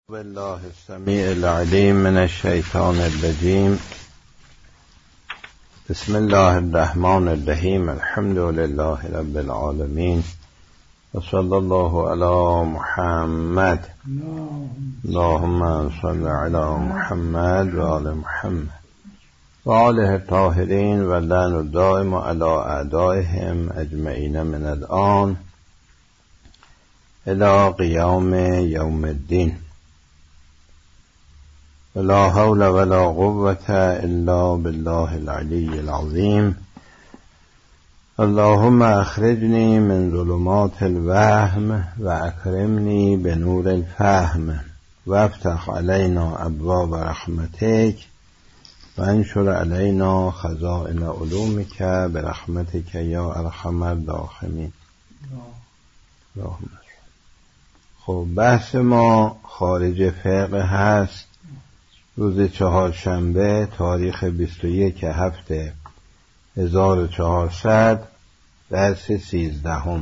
بالله السمیع العلیم من الشیطان الرجیم. بسم الله الرحمن الرحیم. الحمد لله رب العالمین و صلی الله علی محمد. اللهم صل علی محمد و آل محمد و آله الطاهرین و لعن الدائم علی اعدائهم اجمعین من الآن الی قیام یوم الدین. ولا حول ولا قوة الا بالله العلی العظیم. اللهم اخرجنی من ظلمات الوهم و اکرمنی بنور الفهم و افتح علینا ابواب رحمتک و انشر علینا خزائن علومک برحمتک یا ارحم الراحمین. خب بحث ما خارج فقه هست. روز چهارشنبه تاریخ 21/7/1400 درس 13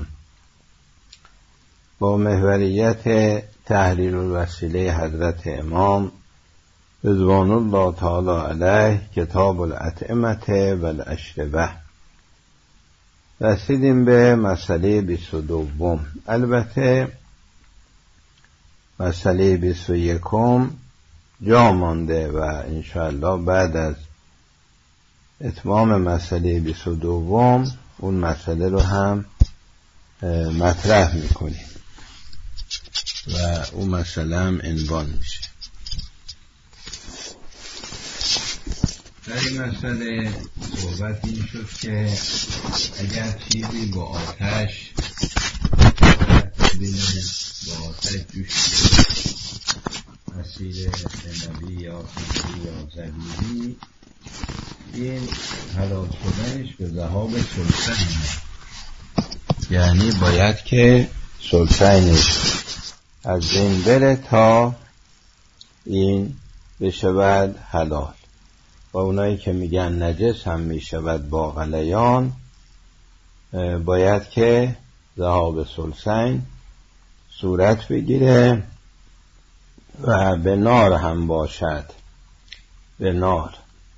با محوریت تحلیل الوسیله حضرت امام رضوان الله تعالی علیه کتاب الاطعمه و الاشربه. رسیدیم به مسئله 22. البته مسئله 21 جا مانده و انشاءالله بعد از اتمام مسئله 22 اون مسئله رو هم مطرح میکنیم و اون مسئله هم عنوان میشه. در این مسئله صحبت این شد که اگر چیزی با آتش جوش مسیر نبی یا خیلی یا زبیری، این حلال شدنش به ذهاب سلطین، یعنی باید که سلطینش از بین بره تا این بشود حلال. و اونایی که میگن نجس هم میشود با غلیان، باید که ذهاب سلطین صورت بگیره و به نار هم باشد. به نار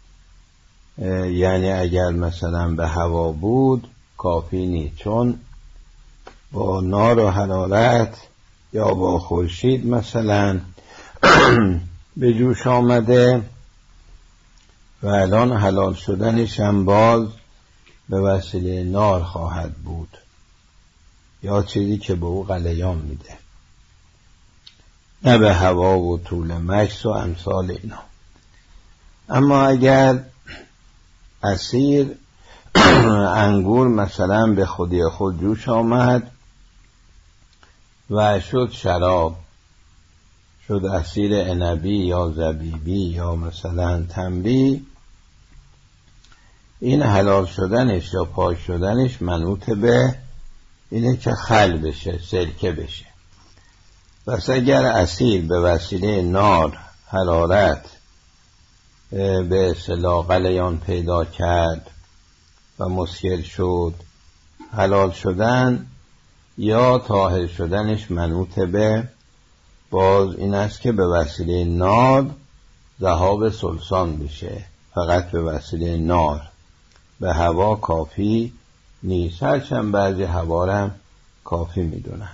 یعنی اگر مثلا به هوا بود کافی نیست، چون با نار و حرارت یا با خورشید مثلا به جوش آمده و الان حلال شدنش هم باز به وسیله نار خواهد بود یا چیزی که به او غلیان میده، نه به هوا و طول مکث و امثال اینا. اما اگر عصیر انگور مثلا به خودی خود جوش آمد و شد شراب، شد عصیر عنبی یا زبیبی یا مثلا تمری، این حلال شدنش یا پاک شدنش منوط به اینه که خل بشه، سرکه بشه. پس اگر عصیر به وسیله نار حرارت به اصطلاح غلیان پیدا کرد و مسکر شد، حلال شدن یا طاهر شدنش منوط به باز این است که به وسیله نار ذهاب سلسان بشه. فقط به وسیله نار، به هوا کافی نیست، هرچند بعضی هوا هم کافی میدونن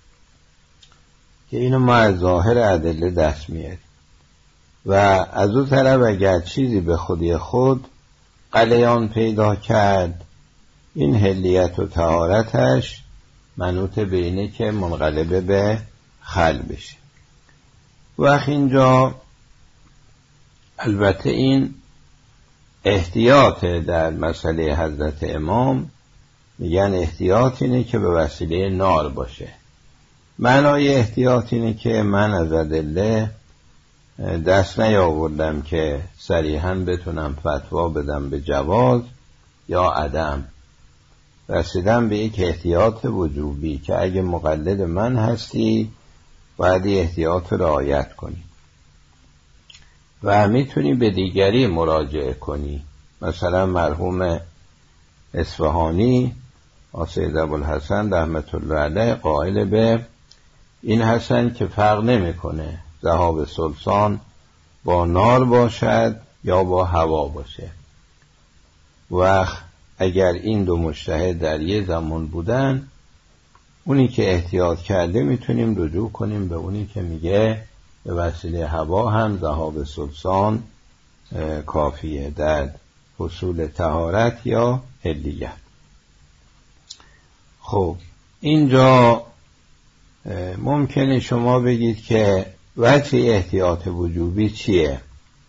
که اینو ما از ظاهر ادله دست میاریم. و از اون طرف اگر چیزی به خودی خود غلیان پیدا کرد، این حلیت و طهارتش منوط به اینه که منقلب به خل بشه. وقت اینجا البته این احتیاط در مسئله حضرت امام، میگن احتیاط اینه که به وسیله نار باشه. معنای احتیاط اینه که من از ادله دست نیاوردم که صریحاً بتونم فتوا بدم به جواز یا عدم. رسیدم به یک احتیاط وجوبی که اگه مقلد من هستی باید احتیاط رعایت کنی و میتونی به دیگری مراجعه کنی. مثلا مرحوم اصفهانی سید ابوالحسن رحمت الله علیه قائل به این هستن که فرق نمیکنه ذهاب سلسان با نار باشد یا با هوا باشه. وقت اگر این دو مجتهد در یه زمان بودن، اونی که احتیاط کرده میتونیم رجوع کنیم به اونی که میگه به وسیله هوا هم ذهاب سلسان کافیه در حصول طهارت یا حلیت. خب اینجا ممکنه شما بگید که وجه احتیاط وجوبی چیه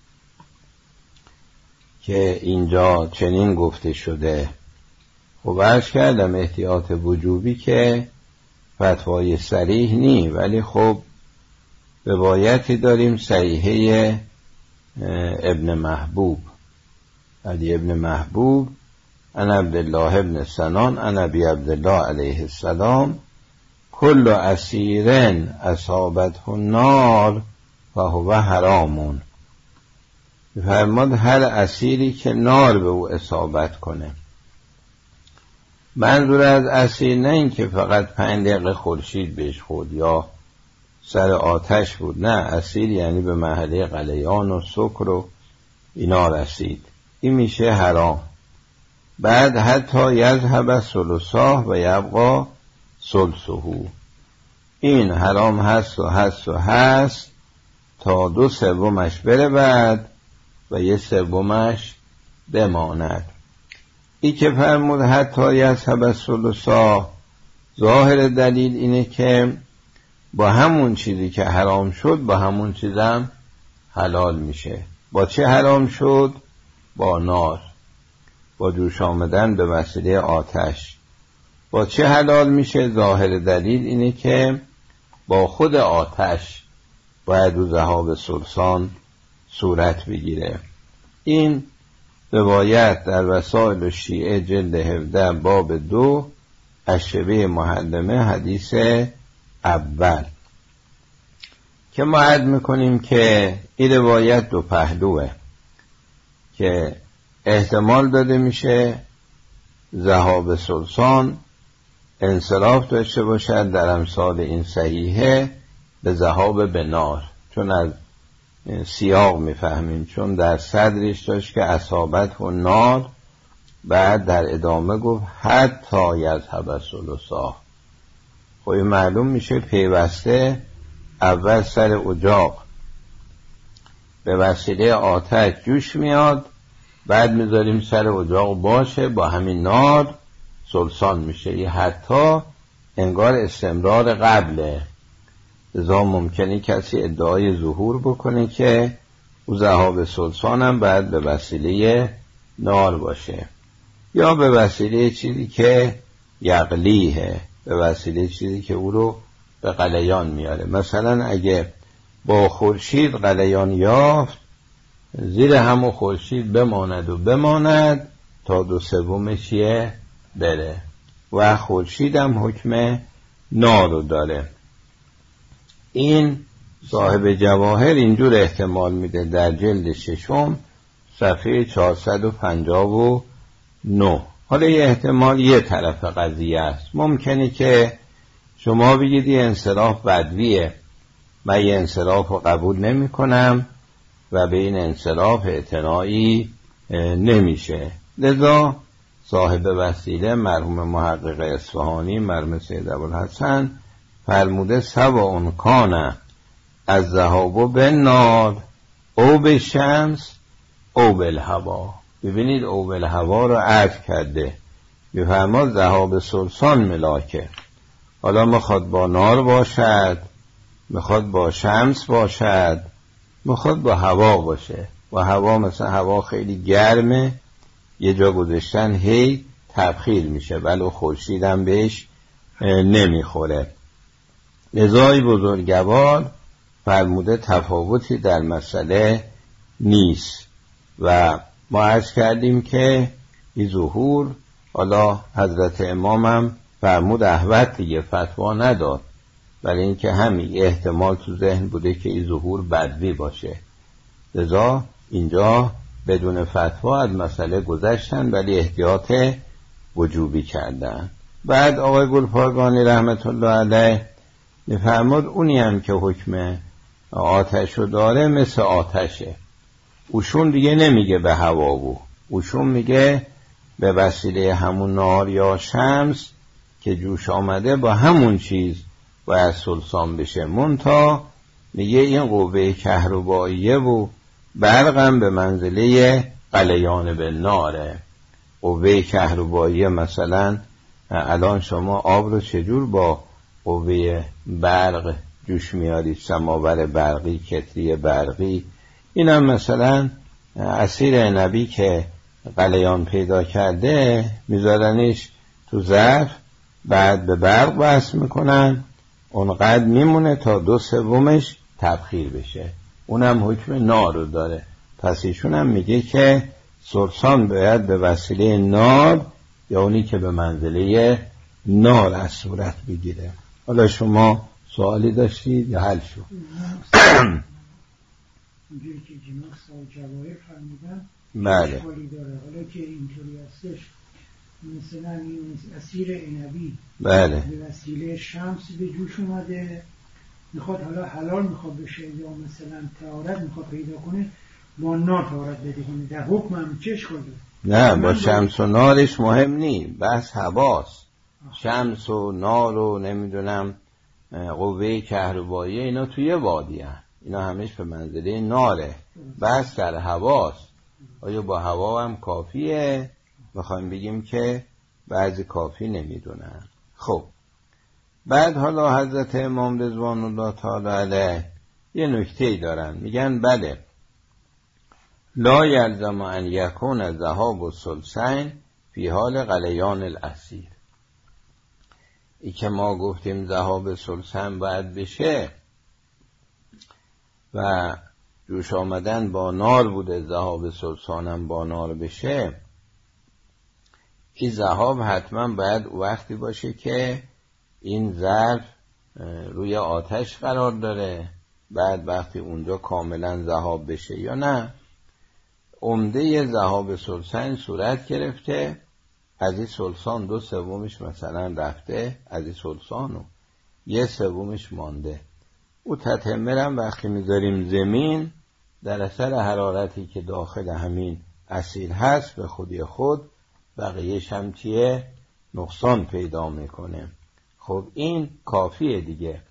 که اینجا چنین گفته شده؟ خب عرض کردم احتیاط وجوبی که فتوای صریح نی، ولی خب روایتی داریم صحیحه ابن محبوب، علی ابن محبوب عن عبدالله ابن سنان عن ابی عبدالله علیه السلام کل اسیر اصابته النار فهو حرام. فرمود هر اسیری که نار به او اصابت کنه. منظور از اسیر نه این که فقط 5 دقیقه خورشید بهش خورد یا سر آتش بود، نه، اسیر یعنی به مرحله غلیان و سکر و اینا رسید، این میشه حرام. بعد حتی یذهب ثلثاه و یبقا ثلثه، این حرام هست و هست و هست تا 2/3 بره بعد و 1/3 بماند. این که فرمود حتی یذهب ثلثاه، ظاهر دلیل اینه که با همون چیزی که حرام شد با همون چیزم حلال میشه. با چه حرام شد؟ با نار، با جوش آمدن به وسیله آتش. با چه حلال میشه؟ ظاهر دلیل اینه که با خود آتش باید او ذهاب سلسان صورت بگیره. این روایت در وسائل شیعه جلد 17 باب 2 اشربه محلمه حدیث اول که ما عد میکنیم که این روایت 2 پهلوه که احتمال داده میشه ذهاب سلسان انصراف داشته باشد در امثال این صحیحه به ذهاب به نار، چون از سیاق میفهمیم، چون در صدرش داشت که اصابت و نار، بعد در ادامه گفت حتی یذهب ثلثاه. خب معلوم میشه پیوسته اول سر اجاق به وسیله آتش جوش میاد، بعد میذاریم سر اجاق باشه با همین نار سلسان میشه. یه حتی انگار استمرار قبله، لذا ممکنه کسی ادعای ظهور بکنه که او ذهاب سلسان هم باید به وسیله نار باشه یا به وسیله چیزی که یقلیه، به وسیله چیزی که او رو به غلیان میاره. مثلا اگه با خورشید غلیان یافت، زیر همون خورشید بماند تا 2/3 بره و خورشید هم حکم نار رو داره. این صاحب جواهر اینجور احتمال میده در جلد 6 صفحه 459. حالا یه احتمال یه طرف قضیه است. ممکنه که شما بگید یه انصراف بدویه، من یه انصراف رو قبول نمی کنم و به این انصراف اعتنایی نمیشه. لذا صاحب وسیله مرحوم محقق اصفهانی مرحوم سید ابوالحسن فرموده سواء کان از ذهاب بالنار او بالشمس او بالهوا. ببینید او بالهوا رو عطف کرده، بفرماد ذهاب سلسان ملاکه. حالا میخواد با نار باشد، میخواد با شمس باشد، میخواد با هوا باشه. و هوا مثلا هوا خیلی گرمه، یه جا گذاشتن هی تبخیر میشه ولی خورشید هم بهش نمیخوره. لذای بزرگوار فرموده تفاوتی در مسئله نیست و ما عرض کردیم که این ظهور، حالا حضرت امامم فرمود احوت دیگه، فتوا نداد، ولی اینکه همین احتمال تو ذهن بوده که این ظهور بدوی باشه، لذا اینجا بدون فتوا از مسئله گذشتن ولی احتیاط وجوبی کردن. بعد آقای گلپایگانی رحمت الله علیه میفرماد اونی هم که حکم آتشو داره مثل آتشه. اوشون دیگه نمیگه به هوا بو، اوشون میگه به وسیله همون نار یا شمس که جوش آمده با همون چیز باید سلسان بشه. منتها میگه این قوه کهرباییه و برقم به منزله قلیان به ناره. قوه کهرباییه مثلا الان شما آب رو چجور با قوه برق جوش میارید؟ سماور برقی، کتری برقی. اینم مثلا عصیر عنبی که قلیان پیدا کرده میذارنش تو ظرف، بعد به برق وصل میکنن، اونقدر میمونه تا 2/3 تبخیر بشه، اونم حکم نار رو داره. پس ایشون هم میگه که سلسان باید به وسیله نار یا اونی که به منزله نار از صورت بگیره. حالا شما سوالی داشتید یا حل شد؟ اونجوری که جناح سال جواهر فرمیدن بله اشکالی داره. حالا که اینطوری هستش مثلا این عصیر عنبی بله به وسیله شمس به جوش اومده، میخواد حالا حلال میخواد بشه یا مثلا طهارت میخواد پیدا کنه، با نار طهارت بده کنه، در حکم هم چه اشکال داره؟ نه با شمس و نارش مهم نی، بس هواست. شمس و نار و نمیدونم قوه کهربایی اینا توی وادی هست، اینا همش به منزله ناره، بس در هواست. آیا با هوا هم کافیه؟ بخوایم بگیم که بعضی کافی نمیدونن. خب بعد حالا حضرت امام رضوان الله تعالی علیه یه نکته‌ای دارن، میگن بله لا یلزم ان یکون ذهاب الثلثین فی حال غلیان العصیر. ای که ما گفتیم ذهاب ثلثین باید بشه و جوش آمدن با نار بوده، ذهاب ثلثان هم با نار بشه، این ذهاب حتما باید وقتی باشه که این ظرف روی آتش قرار داره، بعد وقتی اونجا کاملا ذهاب بشه یا نه. عمده ذهاب ثلثین صورت گرفته، از این ثلثان 2/3 مثلا رفته از این ثلثان و 1/3 مانده. او تتمرم وقتی میذاریم زمین در اثر حرارتی که داخل همین اسیر هست به خودی خود بقیهش هم چیه؟ نقصان پیدا میکنه. خب این کافیه دیگه،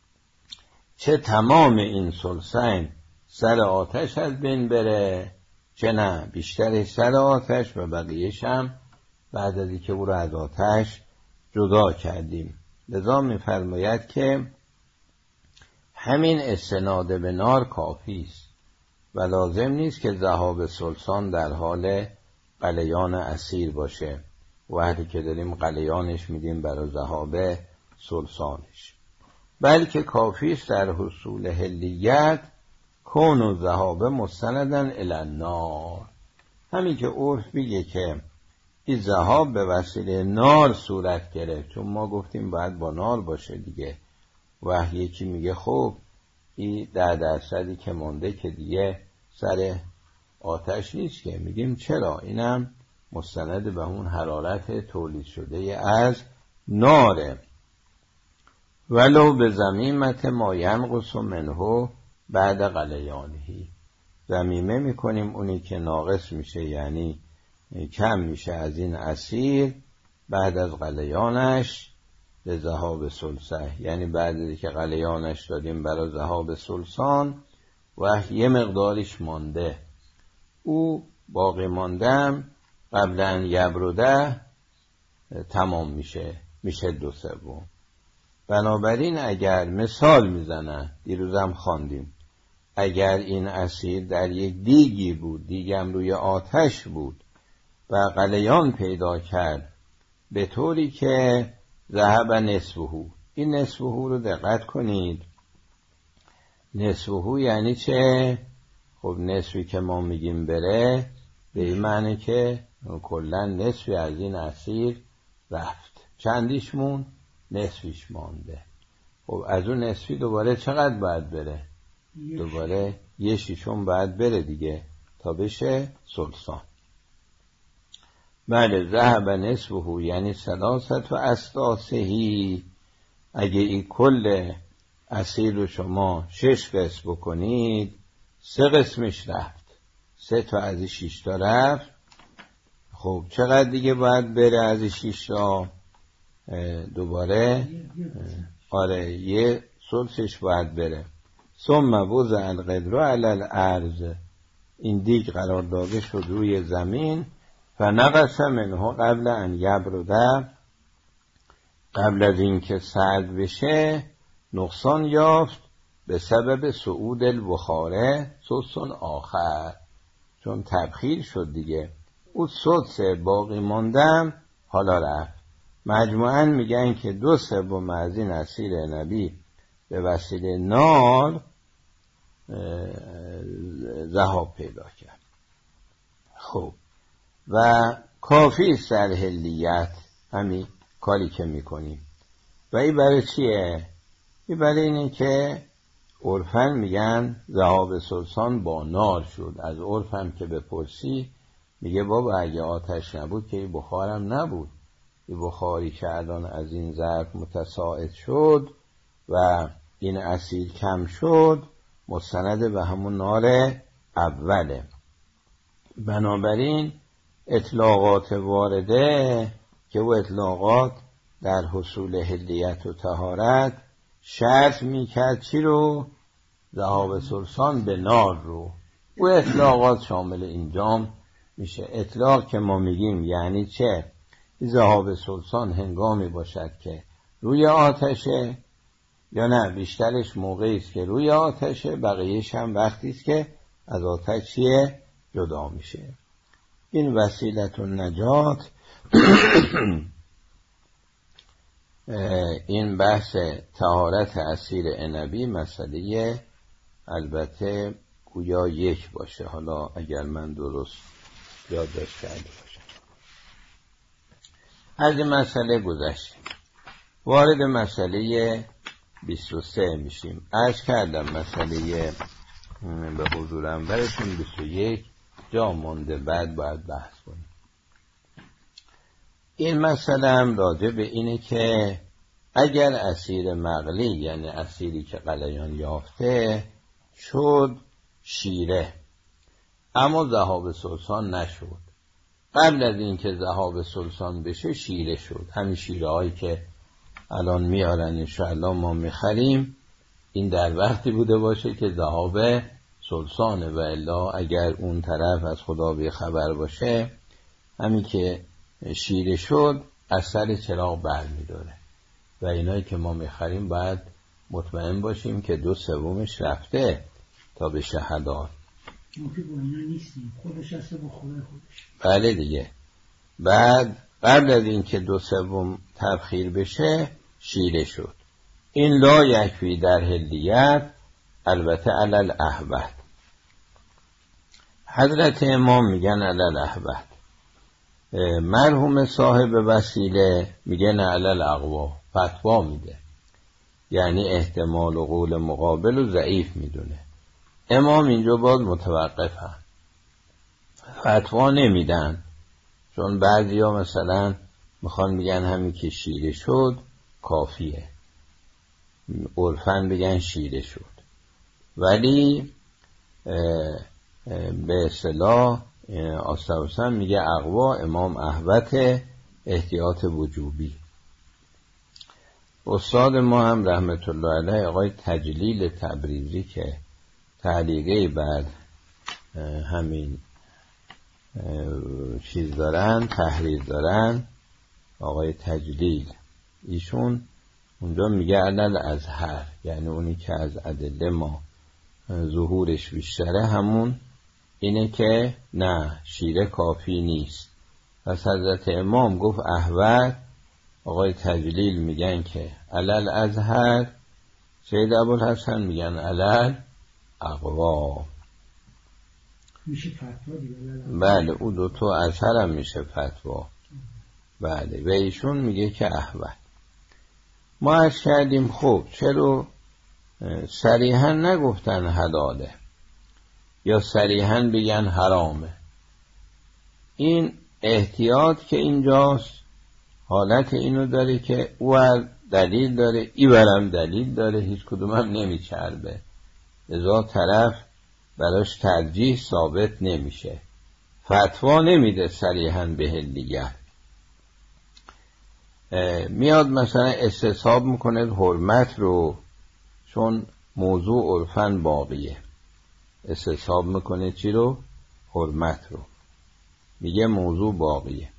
چه تمام این ثلثین سر آتش از بین بره، چه نه بیشترش سر آتش و بقیهش هم بعد از اینکه او را از آتش جدا کردیم. لذا می‌فرماید که همین استناد به نار کافی است و لازم نیست که ذهاب ثلثان در حال قلیان اسیر باشه، وقتی که داریم قلیانش میدیم برای ذهاب ثلثانش، بلکه کافی است در حصول حلیت کون و ذهاب مستندن الی النار. همین که عرف میگه که این ذهاب به وسیله نار صورت گرفت، چون ما گفتیم باید با نار باشه دیگه. و یکی میگه خب این 10% که مونده که دیگه سر آتش نیست که، میگیم چرا؟ اینم مستند به اون حرارت تولید شده از ناره. ولو به ضمیمت ما ینقص منه بعد غلیانهی، ضمیمه میکنیم اونی که ناقص میشه یعنی کم میشه از این اسیر بعد از غلیانش به ذهاب ثلثه، یعنی بعد از که غلیانش دادیم برای ذهاب ثلثان و یه مقدارش مانده، او باقی ماندم قبل ان یبرده تمام میشه 2/3. بنابراین اگر مثال میزنن، دیروزم خواندیم، اگر این اسیر در یک دیگی بود، دیگم روی آتش بود و غلیان پیدا کرد به طوری که ذهب نصفه، این نصفه رو دقت کنید، نصفه یعنی چه؟ خب نصفی که ما میگیم بره به این معنی که کلا نصفی از این اسیر رفت، چندیش مون؟ نصفیش مانده. خب از اون نصفی دوباره چقدر باید بره؟ دوباره 1/6 باید بره دیگه تا بشه ثلثان. بله ذهب نصفه یعنی 3 اسداسهی، اگه این کل اسیر رو شما 6 قسم بکنید 3 قسمش رفت، 3 تا از 6 تا رفت. خب چقدر دیگه باید بره از 6 تا؟ دوباره آره یه ثلثش باید بره. ثم وضع القدر علی الارض، این دیگ قرار داده شد روی زمین. فنقص منه قبل ان یبرد، قبل از اینکه سرد بشه نقصان یافت به سبب صعود البخاره سدس آخر، چون تبخیر شد دیگه. اون سدس باقی ماندم حالا رفت. مجموعاً میگن که 2/3 از این اسیر نبی به وسیله نار ذهاب پیدا کرد. خب و کافی است در حلیت همین کاری که میکنیم. و این برای چیه؟ این برای اینه که عرفاً میگن ذهاب سلطان با نار شد. از عرفم که بپرسی میگه بابا اگه آتش نبود که این بخارم نبود. این بخاری که الان از این ظرف متصاعد شد و این اسیر کم شد مستند به همون نار اوله. بنابراین اطلاقات وارده که و اطلاقات در حصول حلیت و طهارت شرط میکرد چی رو؟ ذهاب سلطان به نار رو. و اطلاقات شامل اینجام میشه. اطلاق که ما میگیم یعنی چه؟ ذهاب سلطان هنگامی باشد که روی آتشه، یا نه بیشترش موقعی است که روی آتشه، بقیهش هم وقتی است که از آتش چیه؟ جدا میشه. این وسیلت النجات این بحث طهارت اسیر عنبی مسئله البته گویا یک باشه. حالا اگر من درست یادداشت کرده باشم. از این مسئله گذشتیم، وارد مسئله 23 میشیم. عرض کردم مسئله به حضورم برشون 21 جا مونده، بعد باید بحث کنیم. این مسئله هم راجع به اینه که اگر اسیر مغلی یعنی اسیری که غلیان یافته شد شیره اما ذهاب سلطان نشد، قبل از این که ذهاب سلطان بشه شیره شد، همین شیره هایی که الان میارن انشاءالله ما میخریم، این در وقتی بوده باشه که ذهاب سلطانه، و الا اگر اون طرف از خدا بی خبر باشه همین که شیره شد از سر چراغ بر میداره. و اینایی که ما میخریم باید مطمئن باشیم که 2/3 رفته تا به شهدان. ممکن با اینا نیستیم، خودش هسته با خدای خودش. بله دیگه. بعد قبل از این که 2/3 تبخیر بشه شیره شد. این لا یکفی در حلیت، البته علل احبت. حضرت امام میگن علل احبت، مرحوم صاحب وسیله میگن علل اقوا، فتوا میده، یعنی احتمال و قول مقابل و ضعیف میدونه. امام اینجا باز متوقف هم، فتوا نمیدن، چون بعضی ها مثلا میخوان میگن همین که شیره شد کافیه، عرفاً بگن شیره شد، ولی به اصطلاح آستوسن میگه اقوا، امام احوت احتیاط وجوبی. استاد ما هم رحمت الله علیه آقای تجلیل تبریزی که تعلیقی بر همین چیز دارن، تحریر دارن، آقای تجلیل، ایشون اونجا میگه علل ازهر، یعنی اونی که از ادله ما ظهورش بیشتره همون اینه که نه شیره کافی نیست. پس حضرت امام گفت احوت، آقای تجلیل میگن که علل ازهر، سید ابوالحسن میگن علل اقوا. میشه فتوا دیگه. بله او دوتا ازهر هم میشه فتوا. بله و ایشون میگه که احوت. ما عرض کردیم خب چرا صریحا نگفتن حلاله یا صریحا بگن حرامه؟ این احتیاط که اینجاست حالت اینو داره که او دلیل داره، ایورم دلیل داره، هیچ کدوم هم نمیچربه، لذا طرف براش ترجیح ثابت نمیشه، فتوا نمیده صریحاً به حلیت. میاد مثلا استصحاب میکنه حرمت رو، چون موضوع عرفاً باقیه، استصحاب میکنه چی رو؟ حرمت رو، میگه موضوع باقیه.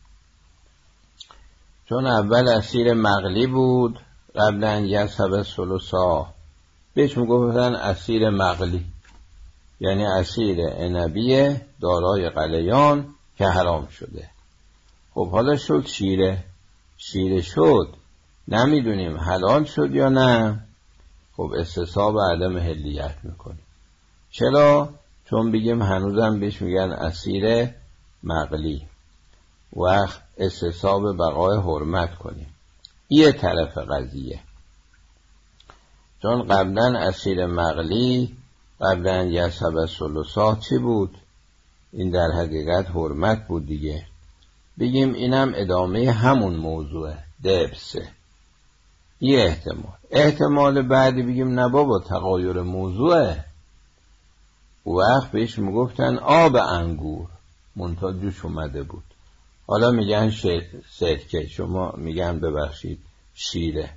چون اول اسیر مغلی بود قبل ان یصب ثلثا، بهش میگفتن اسیر مغلی، یعنی اسیر عنبی دارای قلیان که حرام شده. خب حالا شد شیره شد، نمیدونیم حلال شد یا نه. خب استصحاب عدم حلیت میکنیم. چرا؟ چون بگیم هنوزم بهش میگن اسیر مغلی، وقت استصحاب بقای حرمت کنیم. یه طرف قضیه، چون قبلا اسیر مغلی قبلا یصب ثلثا چی بود؟ این در حقیقت حرمت بود دیگه. بگیم اینم ادامه همون موضوع دبسه. یه احتمال بعدی بگیم نه بابا تغایر موضوعه، وقت بهش میگفتن آب انگور منتها جوش اومده بود، حالا میگن سرکه، شما میگن ببخشید شیره.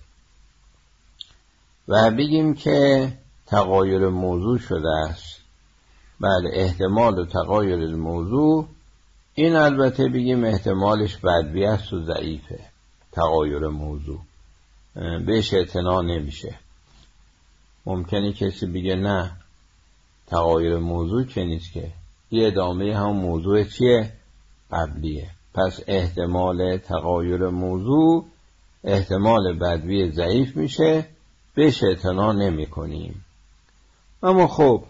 و بگیم که تغایر موضوع شده است، بعد احتمال و تغایر الموضوع، این البته بگیم احتمالش بدوی است و ضعیفه، تغایر موضوع بهش اعتنا نمیشه. ممکنه کسی بگه نه تغایر موضوع که نیست، که یه ادامه هم موضوع چیه؟ قبلیه. پس احتمال تغایر موضوع احتمال بدوی ضعیف میشه، بهش اعتنا نمی کنیم. اما خب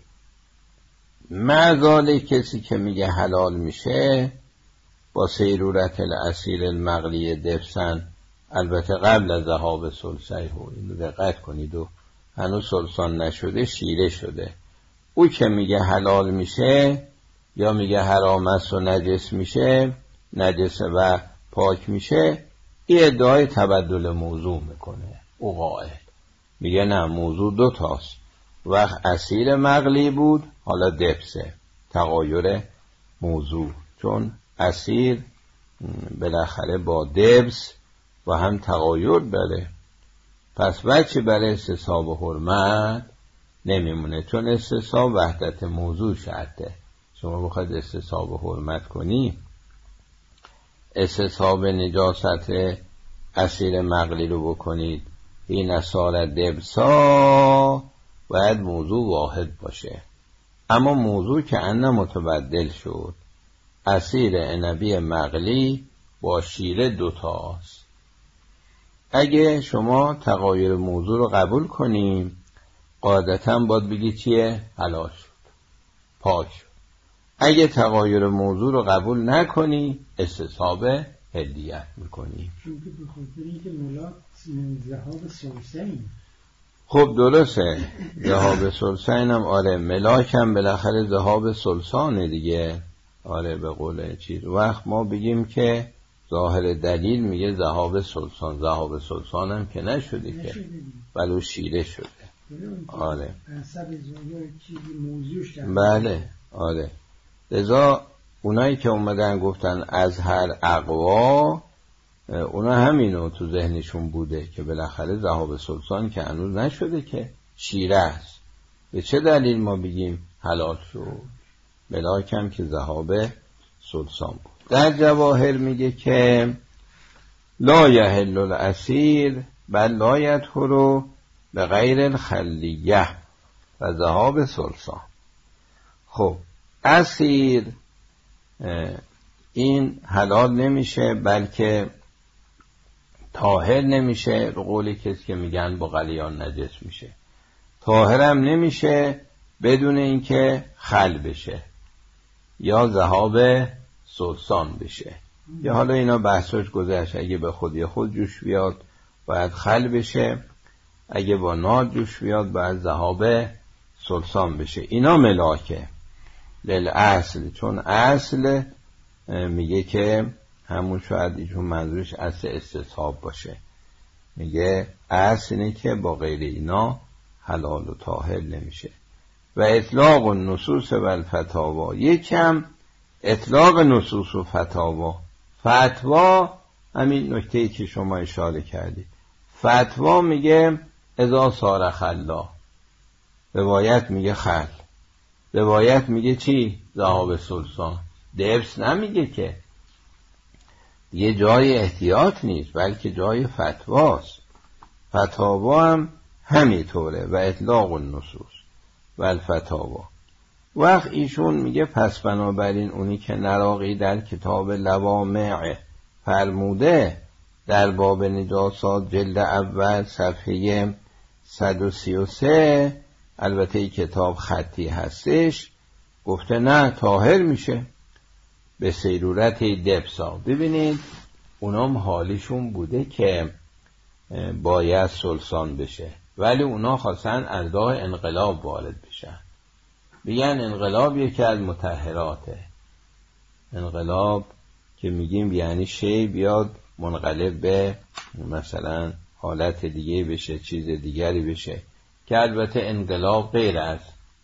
معذاله کسی که میگه حلال میشه با سیرورت الاسیر المغلی دبسن، البته قبل از ذهاب ثلثه، اینو دقت کنید، و هنوز ثلثان نشده شیره شده. او که میگه حلال میشه یا میگه حرام است و نجس میشه، نجسه و پاک میشه، این ادعای تبدل موضوع میکنه. او قائل میگه نه موضوع دو تاست، وقت اسیر مغلی بود حالا دبسه، تغایر موضوع، چون اسیر بالاخره با دبس و هم تغایر داره. پس وجه برای استصحاب حرمت نمیمونه، چون استصحاب وحدت موضوع شرطه. شما بخواید استصحاب حرمت کنی، استصحاب نجاست اسیر مغلی رو بکنید، این اصالت دبسا، باید موضوع واحد باشه. اما موضوع که انه متبدل شد، اسیر عنبی مغلی با شیره دوتاست. اگه شما تغایر موضوع رو قبول کنیم، قاعدتاً باید بگی چیه؟ حلال شد، پاک شد. اگه تغایر موضوع رو قبول نکنی، استصحاب حلیت میکنی. چون که بخاطر اینکه ملاک ذهاب ثلثین. خب درسته، ذهاب ثلثین هم آره، ملاک هم بالاخره ذهاب ثلثانه دیگه. آره به قول چیز، وقت ما بگیم که ظاهر دلیل میگه ذهاب ثلثان، ذهاب ثلثان هم که نشده که، ولو شیره شده. آره بله آره. لذا اونایی که اومدن گفتن از هر اقوا، اونا همینو تو ذهنشون بوده که بالاخره ذهاب ثلثان که هنوز نشده که، شیره است. به چه دلیل ما بگیم حلال شد؟ ملاکم که ذهاب ثلثان بود. در جواهر میگه که لا یحل الاسیر بل لا یطهر به غیر الخلیه و ذهاب ثلثان. خب اسیر این حلال نمیشه، بلکه طاهر نمیشه، به قول کسی که میگن با قلیان نجس میشه. طاهرم نمیشه بدون اینکه خل بشه یا ذهاب ثلثان بشه. یا حالا اینا بحثش گذشت، اگه به خودی خود جوش بیاد باید خل بشه، اگه با نار جوش بیاد باید ذهاب ثلثان بشه. اینا ملاکه للاصل، چون اصل میگه که همون شاید ایشون منظورش اصل استصحاب باشه. میگه اصل اینه که با غیر اینا حلال و طاهر نمیشه. و اطلاق النصوص و الفتاوا، یکم اطلاق نصوص و فتاوا. فتوا همین نکته‌ای که شما اشاره کردید. فتوا میگه اذا صار خلا، روایت میگه خل، روایت میگه چی؟ ذهاب سلطان. دبس نمیگه که، یه جای احتیاط نیست بلکه جای فتواست. فتاوا هم همینطوره. و اطلاق النصوص و الفتاوا. وقت ایشون میگه پس بنابراین اونی که نراقی در کتاب لوامع فرموده در باب نجاسات جلد اول صفحه 133، البته این کتاب خطی هستش، گفته نه طاهر میشه به سیرورت دبسا. ببینید اونام حالیشون بوده که باید سلسان بشه، ولی اونا خواستن از راه انقلاب وارد بشن. بگن انقلاب یکی از مطهراته. انقلاب که میگیم یعنی شی بیاد منقلب به مثلا حالت دیگه بشه، چیز دیگری بشه، که البته انقلاب غیر از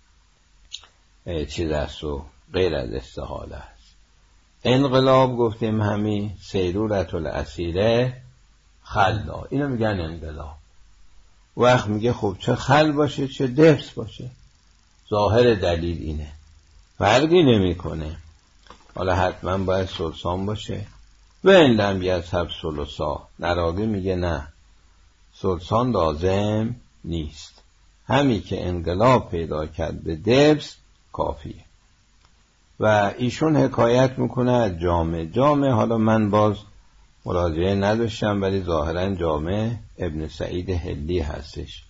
چیز است و غیر از استحاله است. انقلاب گفتیم همین سیرورت الاسیره خلا، اینو میگن انقلاب. وقت میگه خب چه خل باشه چه دبس باشه، ظاهر دلیل اینه، فرقی نمیکنه. حالا حتما باید سلسان باشه. و این لم یذهب ثلثا، نراقی میگه نه، سلسان لازم نیست، همین که انقلاب پیدا کرد به دبس کافیه. و ایشون حکایت میکنه از جامع. حالا من باز مراجعه نداشتم ولی ظاهرا جامع ابن سعید هلی هستش.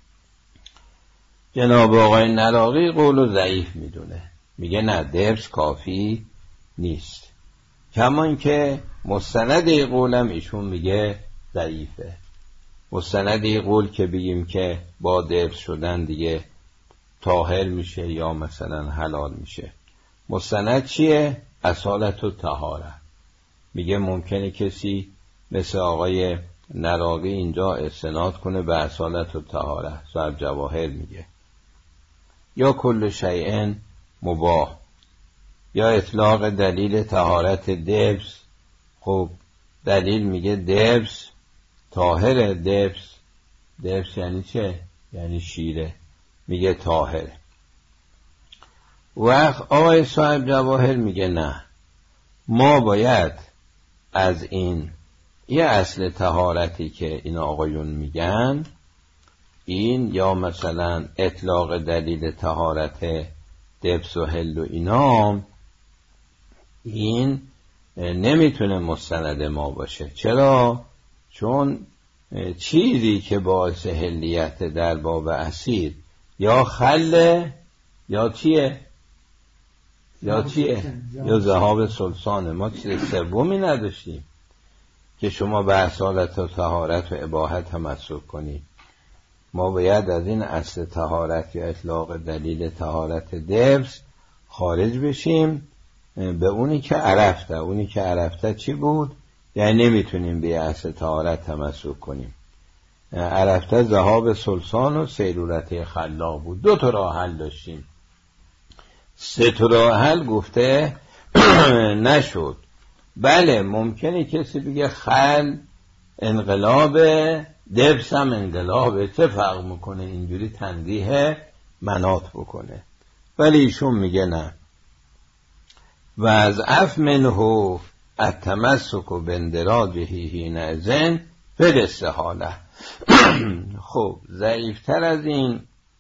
جناب آقای نراقی قولو ضعیف میدونه، میگه نه دبس کافی نیست. کمان که مستند قولم ایشون میگه ضعیفه. مستند قول که بگیم که با دبس شدن دیگه طاهر میشه یا مثلا حلال میشه. مستند چیه؟ اصالت و طهارت. میگه ممکنه کسی مثل آقای نراقی اینجا استناد کنه به اصالت و طهارت، صاحب جواهر میگه، یا کل شیء مباح، یا اطلاق دلیل طهارت دبس. خب دلیل میگه دبس طاهره. دبس یعنی چه؟ یعنی شیره، میگه طاهره. وقت آقای صاحب جواهر میگه نه، ما باید از این یه اصل طهارتی که این آقایون میگن، این یا مثلا اطلاق دلیل طهارت دبس و حل و اینام، این نمیتونه مستند ما باشه. چرا؟ چون چیزی که باعث حلیت در باب اسیر یا خله یا چیه؟ یا ذهاب سلطانه. ما چیز سومی نداشتیم که شما به اصالت و طهارت و اباحت تمسک کنید. ما باید از این اصل طهارت یا اطلاق دلیل طهارت دبس خارج بشیم به اونی که عرفته. اونی که عرفته چی بود؟ یعنی نمیتونیم به اصل طهارت تمسک کنیم. عرفته ذهاب سلطان و سیرورت خلا بود. 2 تا راه حل داشتیم، 3 تا راه حل گفته نشد. بله ممکنه کسی بگه خل انقلابه، دبس هم انقلابه، چه فرق میکنه، اینجوری تنزیه مناط بکنه. ولی ایشون میگه نه. و از اف منه التمسک و بندراجه حین زن فل استحاله. خب ضعیفتر از این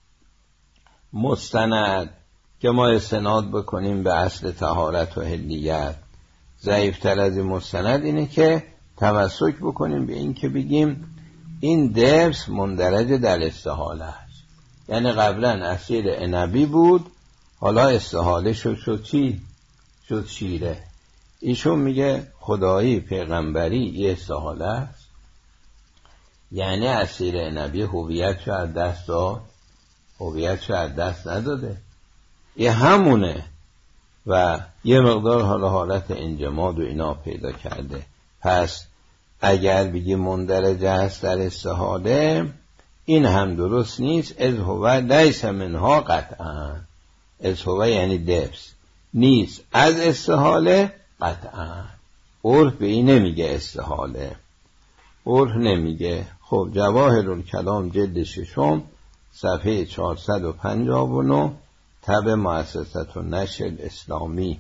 مستند که ما استناد بکنیم به اصل طهارت و حلیت، ضعیفتر از این مستند اینه که تمسک بکنیم به این که بگیم این دبس مندرج در استحاله است. یعنی قبلا اسیر عنبی بود، حالا استحاله شد چی؟ شد شیره. ایشون میگه خدایی پیغمبری یه استحاله است، یعنی اسیر عنبی هویتشو از دست داد، هویتشو از دست نداده، یه همونه و یه مقدار حالت انجماد و اینا پیدا کرده. پس اگر بگی مندرج است در استحاله، این هم درست نیست. از هو لیس منها قطعا، از هو یعنی دبس نیست از استحاله قطعا. عرف به این نمیگه استحاله، عرف نمیگه. خب جواهرالکلام جلد 6 صفحه 459 تبع مؤسسة النشر الاسلامی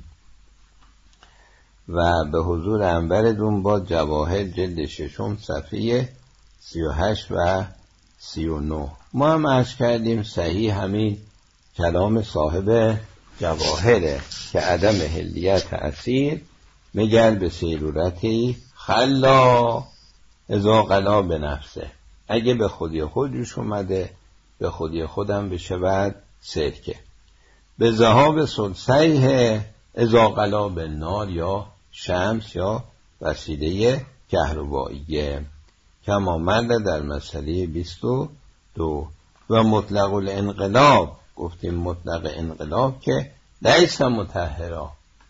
و به حضور انورتون با جواهر جلد 6 صفحه 38 و 39. ما هم عرض کردیم صحیح همین کلام صاحب جواهره که عدم حلیت اسیر مگر به سیرورتی خلا اذا قلا به نفسه، اگه به خودی خودش اومده به خودی خودم بشود سرکه. به ذهاب سلسیه اذا قلا به نار یا شمس یا وسیله کهرباییه، کما مرد در مسئله 22. و مطلق الانقلاب، گفتیم مطلق انقلاب که لیس مطهرا،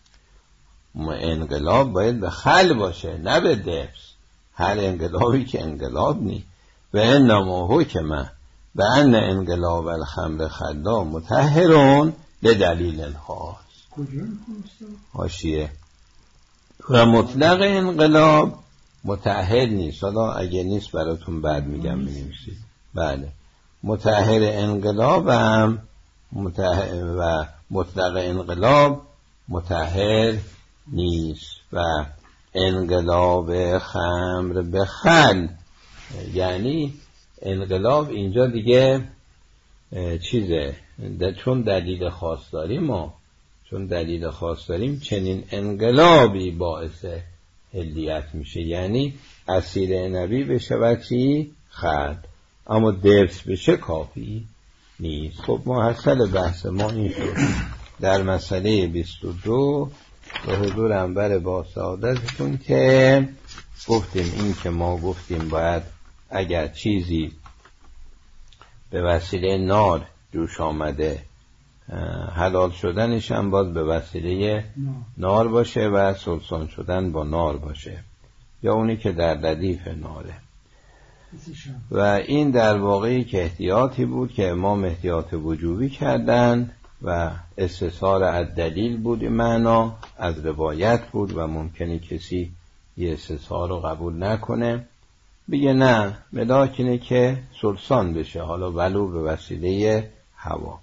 انقلاب باید به خل باشه نه به دبس. هر انقلابی که انقلاب نی. و انما حکمه به ان انقلاب الخمر خلا مطهرون به دلیل خاص. حاشیه. و مطلق انقلاب مطهر نیست. حالا اگه نیست براتون بعد میگم بنویسید. بله، مطهر انقلاب هم و مطلق انقلاب مطهر نیست. و انقلاب خمر به خل، یعنی انقلاب اینجا دیگه چیزه، چون دلیل خاص داریم ما، چون دلیل خاص داریم چنین انقلابی باعث حلیت میشه، یعنی اسیر عنبی بشه و چی؟ خل. اما درس بشه کافی نیست. خب محصل بحث ما این شد در مسئله 22 به حضور انور با سعادتتون که گفتیم این که ما گفتیم باید اگر چیزی به وسیله نار جوش آمده حلال شدنش هم باز به وسیله نار باشه و سلسان شدن با نار باشه، یا اونی که در ردیف ناره. و این در واقعی که احتیاطی بود که امام احتیاط وجوبی کردن و استثار از دلیل بود، این معنا از روایت بود و ممکنه کسی یه استثار رو قبول نکنه، بگه نه ملاکنه که سلسان بشه، حالا ولو به وسیله هوا.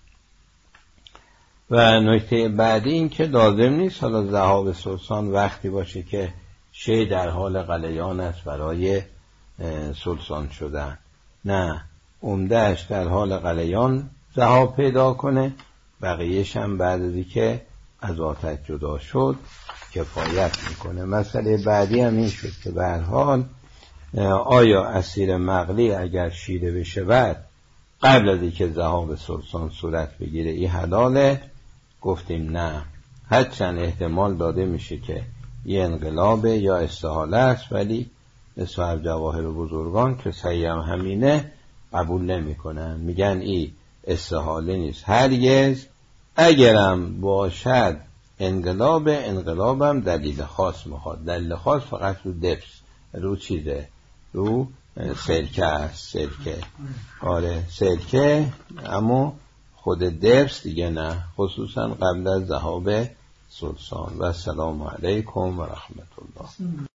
و نکته بعدی این که لازم نیست حالا ذهاب سلسان وقتی باشه که شی در حال غلیان است برای سلسان شدن، نه، عمدهش در حال غلیان ذهاب پیدا کنه، بقیهش هم بعد از اینکه از آتش جدا شد کفایت میکنه. مسئله بعدی هم این شد که به هر حال آیا اسیر مغلی اگر شیره بشه بعد قبل از اینکه ذهاب سلسان صورت بگیره این حلاله؟ گفتیم نه، هرچند احتمال داده میشه که یه انقلابه یا استحاله است، ولی صاحب جواهر بزرگان که صحیح همینه قبول نمی کنن، میگن این استحاله نیست هرگز. اگرم باشد انقلابم دلیل خاص میخواد. دلیل خاص فقط رو دبس، رو چیزه، رو سرکه است، سرکه. آره سرکه، اما خود دبس دیگه نه، خصوصا قبل از ذهاب سلسان. و السلام علیکم و رحمت الله.